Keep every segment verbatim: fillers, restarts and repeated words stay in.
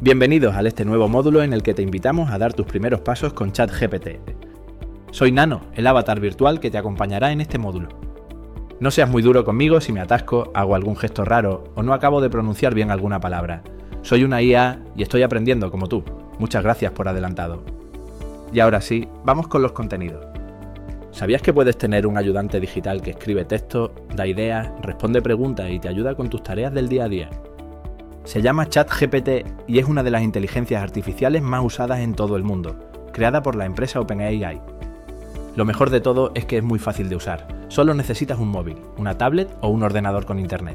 Bienvenidos a este nuevo módulo en el que te invitamos a dar tus primeros pasos con ChatGPT. Soy Nano, el avatar virtual que te acompañará en este módulo. No seas muy duro conmigo si me atasco, hago algún gesto raro o no acabo de pronunciar bien alguna palabra. Soy una I A y estoy aprendiendo como tú. Muchas gracias por adelantado. Y ahora sí, vamos con los contenidos. ¿Sabías que puedes tener un ayudante digital que escribe texto, da ideas, responde preguntas y te ayuda con tus tareas del día a día? Se llama ChatGPT y es una de las inteligencias artificiales más usadas en todo el mundo, creada por la empresa OpenAI. Lo mejor de todo es que es muy fácil de usar, solo necesitas un móvil, una tablet o un ordenador con internet.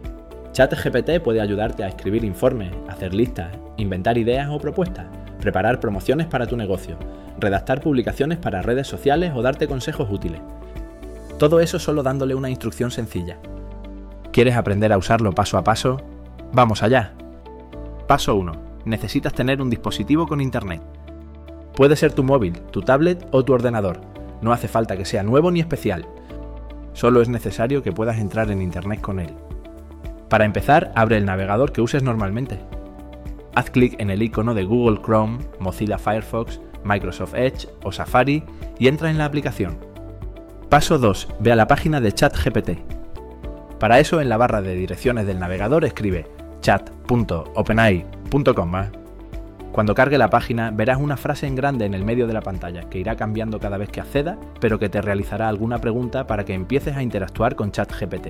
ChatGPT puede ayudarte a escribir informes, hacer listas, inventar ideas o propuestas, preparar promociones para tu negocio, redactar publicaciones para redes sociales o darte consejos útiles. Todo eso solo dándole una instrucción sencilla. ¿Quieres aprender a usarlo paso a paso? ¡Vamos allá! Paso uno. Necesitas tener un dispositivo con internet. Puede ser tu móvil, tu tablet o tu ordenador. No hace falta que sea nuevo ni especial. Solo es necesario que puedas entrar en internet con él. Para empezar, abre el navegador que uses normalmente. Haz clic en el icono de Google Chrome, Mozilla Firefox, Microsoft Edge o Safari y entra en la aplicación. Paso dos. Ve a la página de ChatGPT. Para eso, en la barra de direcciones del navegador escribe chat punto openai punto com. Cuando cargue la página, verás una frase en grande en el medio de la pantalla que irá cambiando cada vez que accedas, pero que te realizará alguna pregunta para que empieces a interactuar con ChatGPT.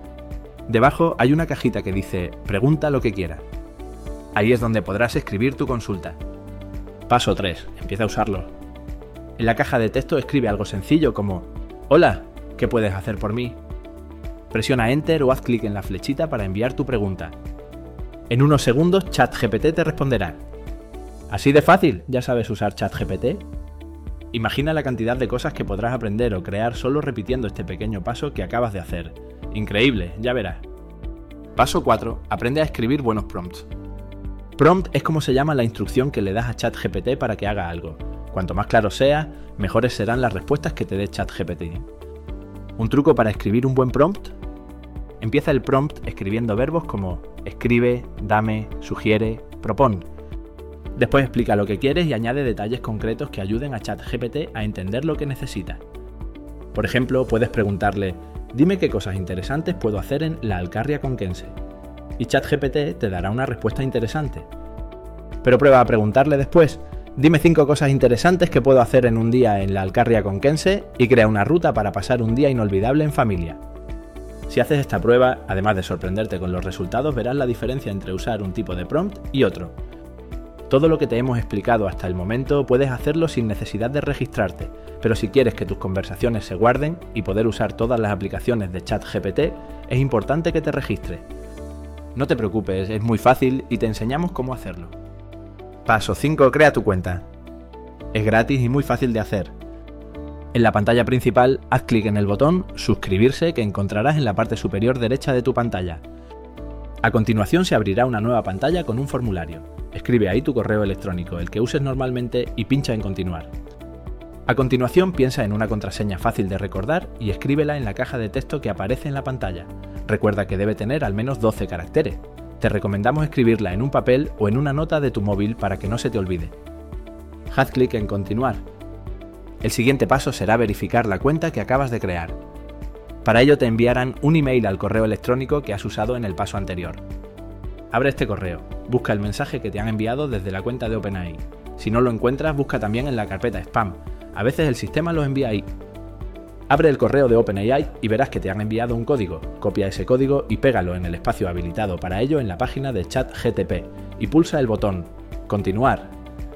Debajo hay una cajita que dice «Pregunta lo que quieras». Ahí es donde podrás escribir tu consulta. Paso tres. Empieza a usarlo. En la caja de texto escribe algo sencillo como «Hola, ¿qué puedes hacer por mí?». Presiona Enter o haz clic en la flechita para enviar tu pregunta. En unos segundos ChatGPT te responderá. ¿Así de fácil? ¿Ya sabes usar ChatGPT? Imagina la cantidad de cosas que podrás aprender o crear solo repitiendo este pequeño paso que acabas de hacer. Increíble, ya verás. Paso cuatro. Aprende a escribir buenos prompts. Prompt es como se llama la instrucción que le das a ChatGPT para que haga algo. Cuanto más claro sea, mejores serán las respuestas que te dé ChatGPT. ¿Un truco para escribir un buen prompt? Empieza el prompt escribiendo verbos como escribe, dame, sugiere, propón. Después explica lo que quieres y añade detalles concretos que ayuden a ChatGPT a entender lo que necesita. Por ejemplo, puedes preguntarle, dime qué cosas interesantes puedo hacer en la Alcarria Conquense. Y ChatGPT te dará una respuesta interesante. Pero prueba a preguntarle después, dime cinco cosas interesantes que puedo hacer en un día en la Alcarria Conquense y crea una ruta para pasar un día inolvidable en familia. Si haces esta prueba, además de sorprenderte con los resultados, verás la diferencia entre usar un tipo de prompt y otro. Todo lo que te hemos explicado hasta el momento puedes hacerlo sin necesidad de registrarte, pero si quieres que tus conversaciones se guarden y poder usar todas las aplicaciones de ChatGPT, es importante que te registres. No te preocupes, es muy fácil y te enseñamos cómo hacerlo. Paso cinco. Crea tu cuenta. Es gratis y muy fácil de hacer. En la pantalla principal, haz clic en el botón Suscribirse que encontrarás en la parte superior derecha de tu pantalla. A continuación se abrirá una nueva pantalla con un formulario. Escribe ahí tu correo electrónico, el que uses normalmente, y pincha en Continuar. A continuación piensa en una contraseña fácil de recordar y escríbela en la caja de texto que aparece en la pantalla. Recuerda que debe tener al menos doce caracteres. Te recomendamos escribirla en un papel o en una nota de tu móvil para que no se te olvide. Haz clic en Continuar. El siguiente paso será verificar la cuenta que acabas de crear. Para ello te enviarán un email al correo electrónico que has usado en el paso anterior. Abre este correo, busca el mensaje que te han enviado desde la cuenta de OpenAI. Si no lo encuentras, busca también en la carpeta Spam. A veces el sistema lo envía ahí. Abre el correo de OpenAI y verás que te han enviado un código. Copia ese código y pégalo en el espacio habilitado para ello en la página de ChatGPT y pulsa el botón Continuar.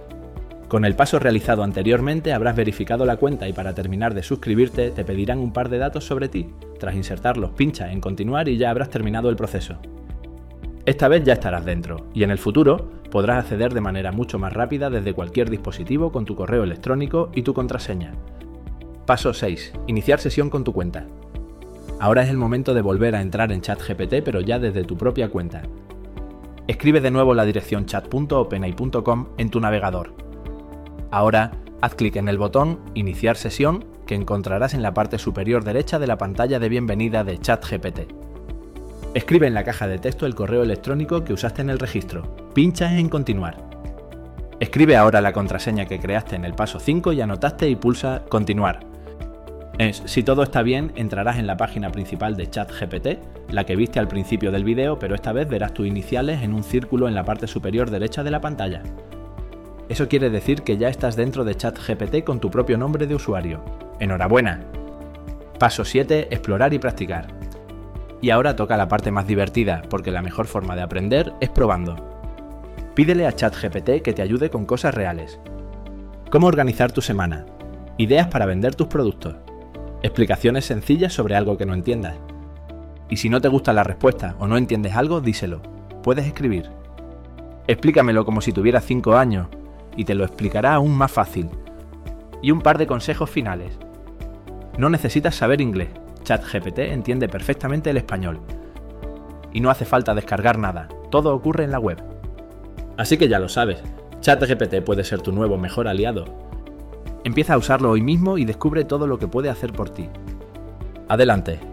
Con el paso realizado anteriormente habrás verificado la cuenta y para terminar de suscribirte te pedirán un par de datos sobre ti. Tras insertarlos, pincha en Continuar y ya habrás terminado el proceso. Esta vez ya estarás dentro y en el futuro podrás acceder de manera mucho más rápida desde cualquier dispositivo con tu correo electrónico y tu contraseña. Paso seis. Iniciar sesión con tu cuenta. Ahora es el momento de volver a entrar en ChatGPT pero ya desde tu propia cuenta. Escribe de nuevo la dirección chat punto openai punto com en tu navegador. Ahora, haz clic en el botón Iniciar sesión que encontrarás en la parte superior derecha de la pantalla de bienvenida de ChatGPT. Escribe en la caja de texto el correo electrónico que usaste en el registro. Pincha en continuar. Escribe ahora la contraseña que creaste en el paso cinco y anotaste y pulsa continuar. Es, si todo está bien, entrarás en la página principal de ChatGPT, la que viste al principio del vídeo, pero esta vez verás tus iniciales en un círculo en la parte superior derecha de la pantalla. Eso quiere decir que ya estás dentro de ChatGPT con tu propio nombre de usuario. ¡Enhorabuena! Paso siete. Explorar y practicar. Y ahora toca la parte más divertida, porque la mejor forma de aprender es probando. Pídele a ChatGPT que te ayude con cosas reales. Cómo organizar tu semana. Ideas para vender tus productos. Explicaciones sencillas sobre algo que no entiendas. Y si no te gusta la respuesta o no entiendes algo, díselo. Puedes escribir. Explícamelo como si tuvieras cinco años y te lo explicará aún más fácil. Y un par de consejos finales. No necesitas saber inglés. ChatGPT entiende perfectamente el español. Y no hace falta descargar nada. Todo ocurre en la web. Así que ya lo sabes. ChatGPT puede ser tu nuevo mejor aliado. Empieza a usarlo hoy mismo y descubre todo lo que puede hacer por ti. Adelante.